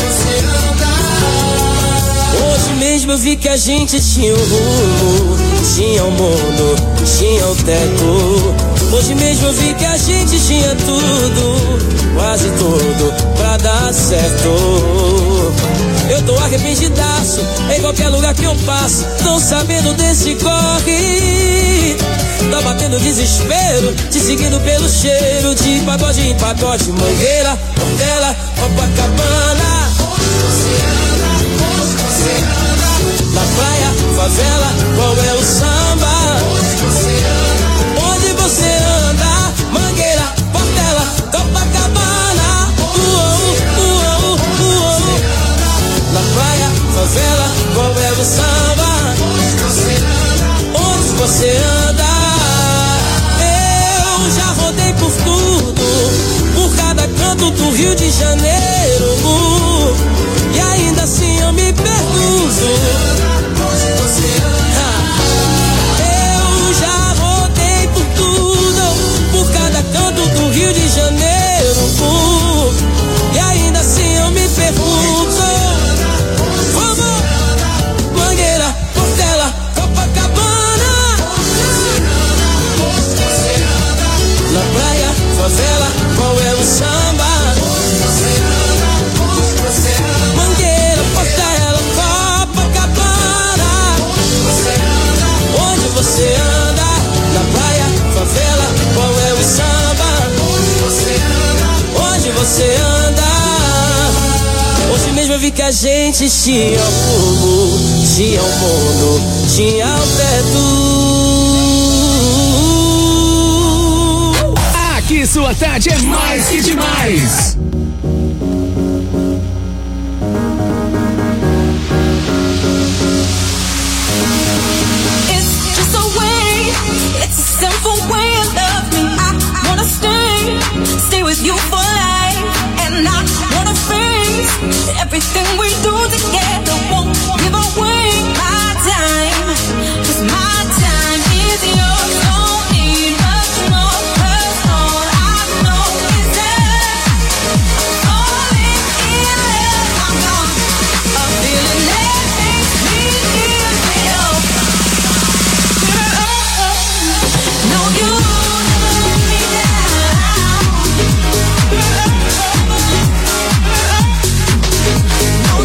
Hoje mesmo eu vi que a gente tinha um rumo, tinha um mundo, tinha um teto. Hoje mesmo eu vi que a gente tinha tudo, quase tudo, pra dar certo. Eu tô arrependidaço, em qualquer lugar que eu passo, não sabendo desse corre. Tá batendo desespero, te seguindo pelo cheiro, de pagode em pagode, Mangueira, Portela, Copacabana. Na praia, favela, qual é o samba? Onde você anda? Mangueira, Portela, Copacabana. Na praia, favela, qual é o samba? Onde você anda? Eu já rodei por tudo, por cada canto do Rio de Janeiro, e ainda assim eu me pergunto. Eu já rodei por tudo, por cada canto do Rio de Janeiro, e ainda assim eu me pergunto. Vamos! Mangueira, Portela, Copacabana. Na praia, favela, qual é o samba? Mangueira, Portela, Copacabana. Onde você anda? Na praia, favela, qual é o samba? Onde você anda? Hoje mesmo eu vi que a gente tinha um rumo, tinha um mundo, tinha um teto. Aqui sua tarde é mais que demais. It's just a way, it's a simple way of love me. I wanna stay with you for life, and I wanna face everything we do together. Won't give away my time, 'cause my time is yours. Don't need much more, 'cause all I know is that falling in love. I'm gone, a feeling that makes me feel real. No, you never let me down. No,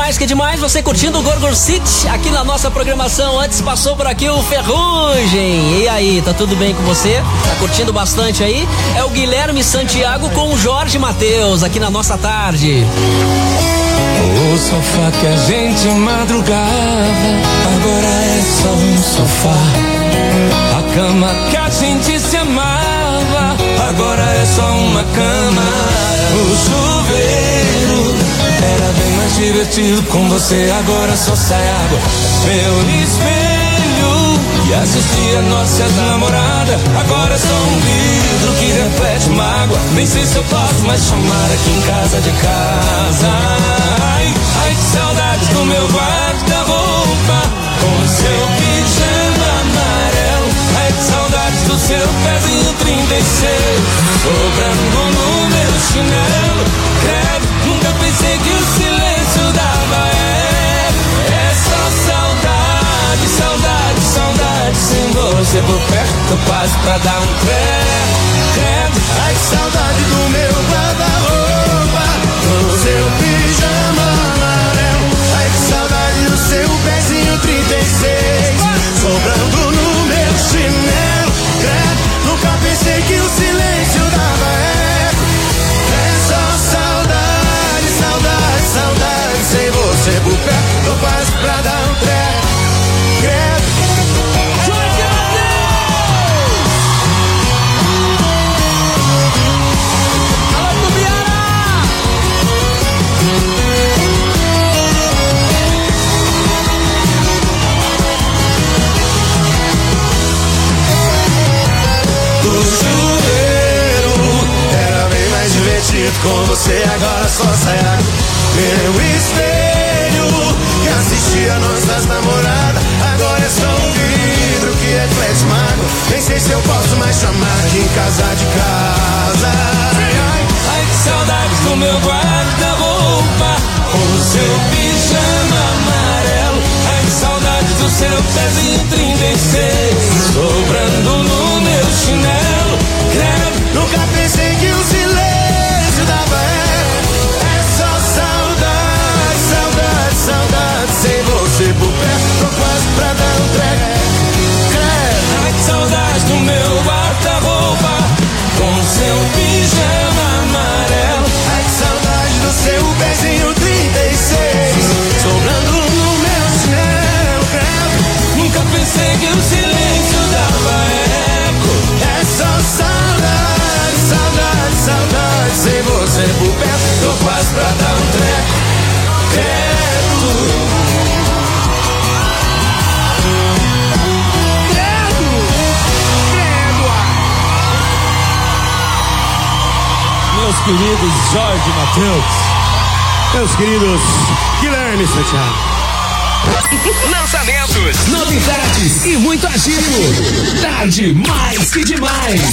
Mais Que Demais, você curtindo o Gorgon City aqui na nossa programação. Antes passou por aqui o Ferrugem. E aí, tá tudo bem com você? Tá curtindo bastante aí? É o Guilherme Santiago com o Jorge Mateus aqui na nossa tarde. O sofá que a gente madrugava, agora é só um sofá. A cama que a gente se amava, agora é só uma cama. O chuveiro era bem mais divertido com você, agora só sai água. Meu espelho que assistia nossas namoradas, agora é só um vidro que reflete mágoa. Nem sei se eu posso mais chamar aqui em casa de casa. Ai, que saudades do meu guarda-roupa com seu pijama amarelo. Ai, que saudades do seu pezinho 36 sobrando no meu chinelo. Credo, nunca pensei que o silêncio dava é só saudade, saudade, saudade. Sem você por perto, quase pra dar um credo. Ai, que saudade do meu guarda-roupa com seu pijama amarelo. Ai, que saudade do seu pezinho 36 sobrando no meu chinelo. Credo, nunca pensei que o silêncio dava eco. É só saudade, saudade, saudade. Sem você por perto, tô quase pra dar um treco. Credo. Com você agora só sai água. Meu espelho que assistia nossas namoradas, agora é só um vidro que reflete mágoa. Nem sei se eu posso mais chamar aqui em casa de casa. Ai, que saudades do meu guarda-roupa com o seu pijama amarelo. Ai, que saudades do seu pezinho 36 sobrando no meu chinelo. Credo, nunca pensei que o silêncio dava é só saudade, saudade, saudade. Sem você por perto, tô quase pra dar um treco. Ai, que saudade do meu guarda-roupa com seu pijama amarelo. Ai, que saudade do seu pezinho 36 sobrando no meu chinelo. Nunca pensei que o silêncio dava eco. É só saudade, saudade, saudade. Sem você por perto, tô quase pra dar um treco. Meus queridos Jorge Mateus, meus queridos Guilherme Santiago. Lançamentos, novidades e muito agito. Tarde mais que demais.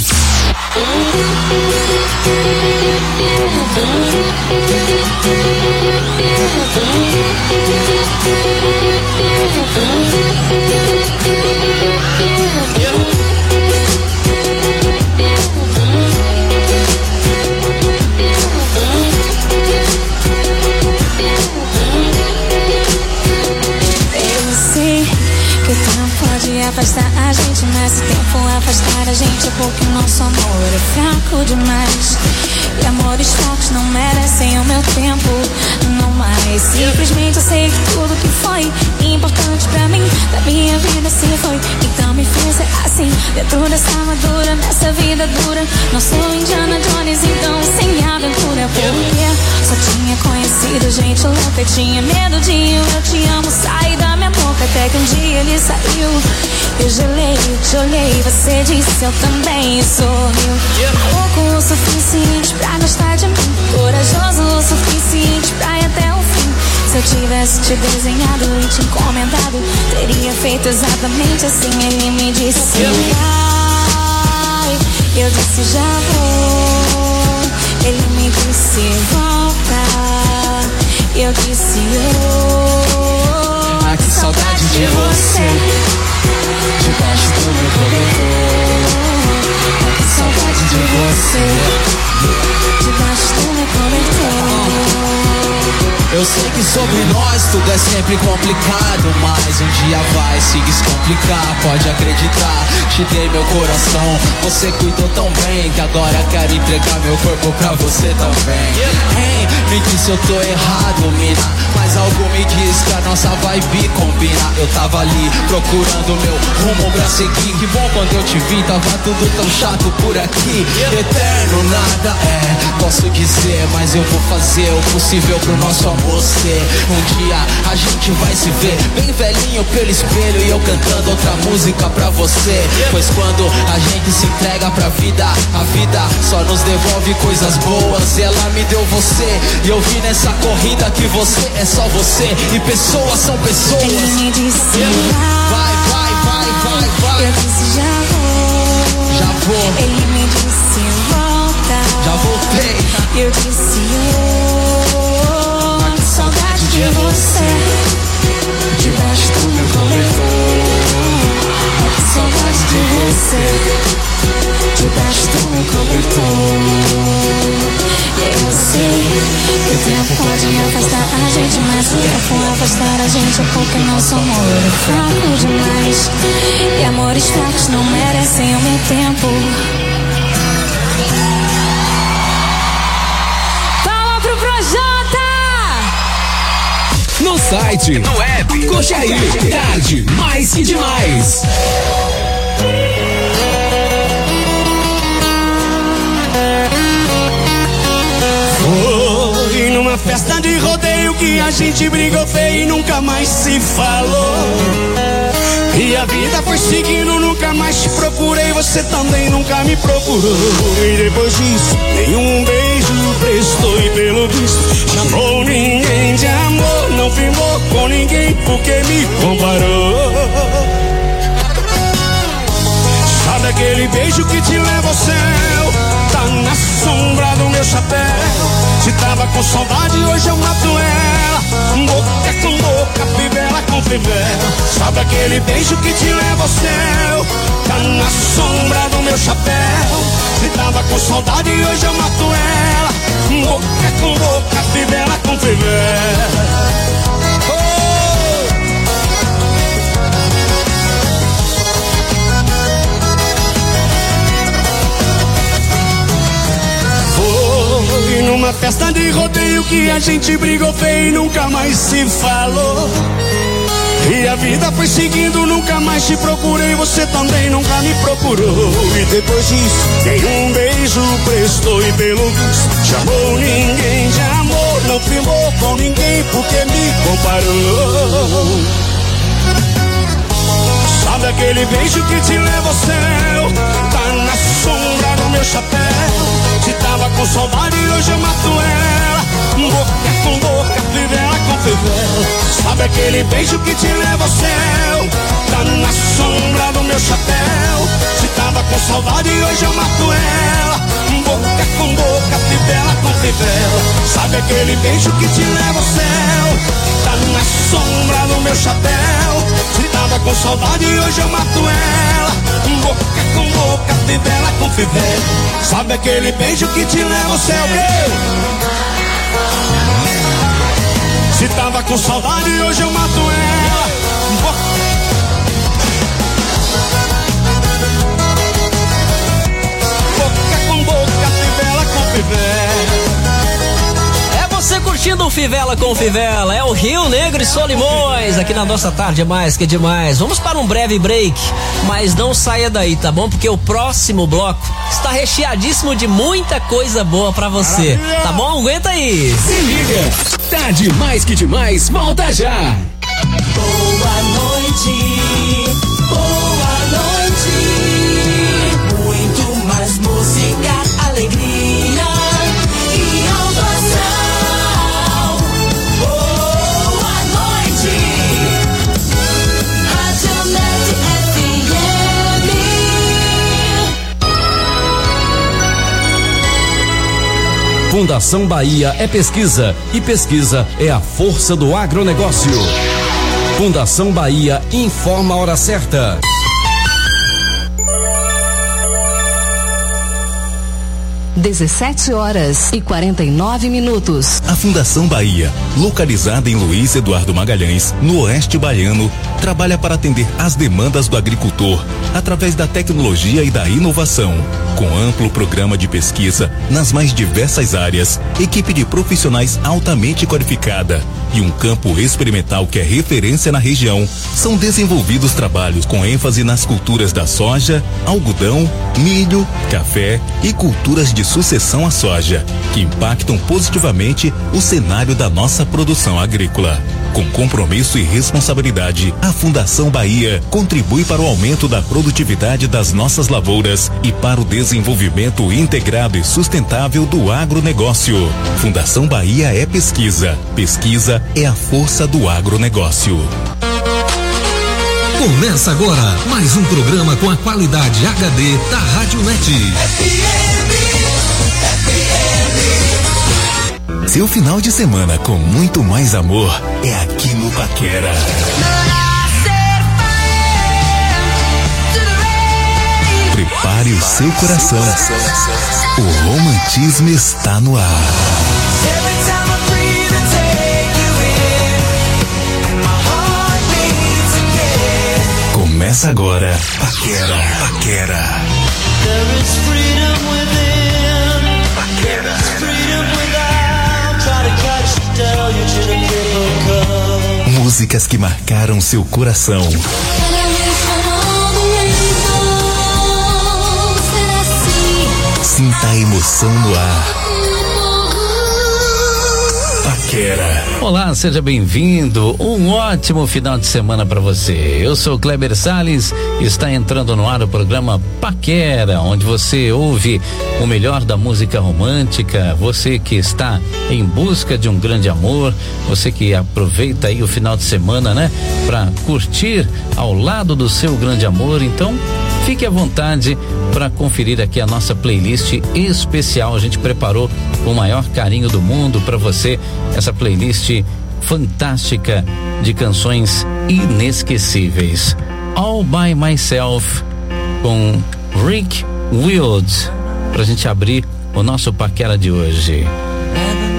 Pode afastar a gente, mas se tempo afastar a gente é porque o nosso amor é fraco demais. E amores fracos não merecem o meu tempo, não mais. Simplesmente eu sei que tudo que foi importante pra mim, da minha vida se foi. Então me fez ser assim, dentro dessa armadura, nessa vida dura. Não sou Indiana Jones, então sem aventura. Porque só tinha conhecido gente louca, tinha medo de eu te amo sair da minha boca. Até que um dia ele saiu, eu gelei, te olhei, você disse eu também, sorriu. Louco o suficiente pra gostar de mim, corajoso o suficiente pra ir até o fim. Se eu tivesse te desenhado e te encomendado, teria feito exatamente assim. Ele me disse vai, eu disse já vou. Ele me disse volta, eu disse ah, que saudade de você, debaixo do meu cobertor. Ah, que saudade de você, debaixo do meu cobertor. Eu sei que sobre nós tudo é sempre complicado, mas um dia vai se descomplicar, pode acreditar. Te dei meu coração, você cuidou tão bem que agora quero entregar meu corpo pra você também. Hey, me diz se eu tô errado, mina, mas algo me diz que a nossa vibe combina. Eu tava ali procurando meu rumo pra seguir. Que bom quando eu te vi, tava tudo tão chato por aqui. Eterno nada é, posso dizer, mas eu vou fazer o possível pro nosso amor ser. Um dia a gente vai se ver bem velhinho pelo espelho e eu cantando outra música pra você. Pois quando a gente se entrega pra vida, a vida só nos devolve coisas boas. Ela me deu você e eu vi nessa corrida que você é só você e pessoas são pessoas. Ele me disse vai. Eu disse já vou. Ele me disse volta. Já voltei. Eu disse que saudade de você. Debaixo do meu cobertor. Que saudade de você. Debaixo do meu cobertor. Eu sei que o tempo pode afastar a gente, mas o tempo afastar a gente é porque nosso amor é fraco demais. E amores fracos não merecem o meu tempo. Palma pro Projota! No site, no app, curte aí, tarde mais que demais. Foi numa festa de rodeio que a gente brigou feio e nunca mais se falou. E a vida foi seguindo, nunca mais te procurei, você também nunca me procurou. E depois disso, nenhum beijo prestou e pelo visto chamou ninguém de amor. Não firmou com ninguém porque me comparou. Sabe aquele beijo que te leva ao céu? Tá na sombra do meu chapéu. Se tava com saudade, hoje eu mato ela. Boca com boca, fivela com fivela. Sabe aquele beijo que te leva ao céu? Tá na sombra do meu chapéu. Se tava com saudade, hoje eu mato ela. Boca com boca, fivela com fivela. Foi numa festa de rodeio que a gente brigou feio e nunca mais se falou. E a vida foi seguindo, nunca mais te procurei, você também nunca me procurou. E depois disso, nenhum beijo prestou e pelo visto chamou ninguém de amor. Não firmou com ninguém porque me comparou. Sabe aquele beijo que te leva ao céu? Tá na sombra do meu chapéu. Se tava com saudade, hoje eu mato ela. Boca com boca, fivela com fivela. Sabe aquele beijo que te leva ao céu? Tá na sombra do meu chapéu. Se tava com saudade, hoje eu mato ela. Boca com boca, fivela com fivela. Sabe aquele beijo que te leva ao céu? Tá na sombra do meu chapéu. Se tava com saudade, hoje eu mato ela. Boca com boca, fivela com fivela. Sabe aquele beijo que te leva ao céu? Se tava com saudade, hoje eu mato ela. Boca com boca, fivela com fivela. Você curtindo o Fivela com Fivela, é o Rio Negro e Solimões, aqui na nossa tarde é mais que demais. Vamos para um breve break, mas não saia daí, tá bom? Porque o próximo bloco está recheadíssimo de muita coisa boa pra você, tá bom? Aguenta aí. Se liga, tarde mais que demais, volta já. Boa noite, muito mais música, alegria e alto astral. Fundação Bahia é pesquisa e pesquisa é a força do agronegócio. Fundação Bahia informa a hora certa. 17h49. A Fundação Bahia, localizada em Luiz Eduardo Magalhães, no Oeste Baiano, trabalha para atender às demandas do agricultor através da tecnologia e da inovação. Com amplo programa de pesquisa nas mais diversas áreas, equipe de profissionais altamente qualificada e um campo experimental que é referência na região, são desenvolvidos trabalhos com ênfase nas culturas da soja, algodão, milho, café e culturas de sucessão à soja, que impactam positivamente o cenário da nossa produção agrícola. Com compromisso e responsabilidade, a Fundação Bahia contribui para o aumento da produtividade das nossas lavouras e para o desenvolvimento integrado e sustentável do agronegócio. Fundação Bahia é pesquisa. Pesquisa é a força do agronegócio. Começa agora mais um programa com a qualidade HD da Rádio Net. Seu final de semana com muito mais amor é aqui no Paquera. Prepare o seu coração. O romantismo está no ar. Começa agora, Paquera. Paquera. Músicas que marcaram seu coração. Sinta a emoção no ar. Paquera. Olá, seja bem-vindo. Um ótimo final de semana para você. Eu sou Kleber Salles e está entrando no ar o programa Paquera, onde você ouve o melhor da música romântica. Você que está em busca de um grande amor, você que aproveita aí o final de semana, né, para curtir ao lado do seu grande amor. Então, fique à vontade para conferir aqui a nossa playlist especial. A gente preparou com o maior carinho do mundo para você essa playlist fantástica de canções inesquecíveis. All by Myself com Rick Wilde, pra gente abrir o nosso Paquera de hoje.